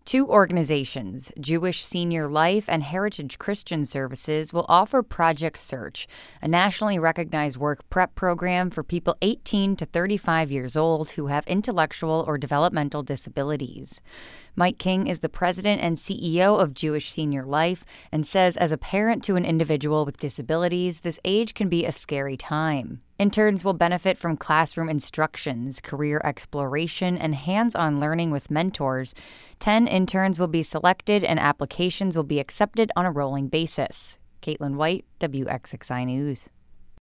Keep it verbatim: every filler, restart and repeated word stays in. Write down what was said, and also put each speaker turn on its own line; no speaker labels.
Two organizations, Jewish Senior Life and Heritage Christian Services, will offer Project Search, a nationally recognized work prep program for people eighteen to thirty-five years old who have intellectual or developmental disabilities. Mike King is the president and C E O of Jewish Senior Life and says as a parent to an individual with disabilities, this age can be a scary time. Interns will benefit from classroom instructions, career exploration, and hands-on learning with mentors. Ten interns will be selected and applications will be accepted on a rolling basis. Caitlin White, W X X I News.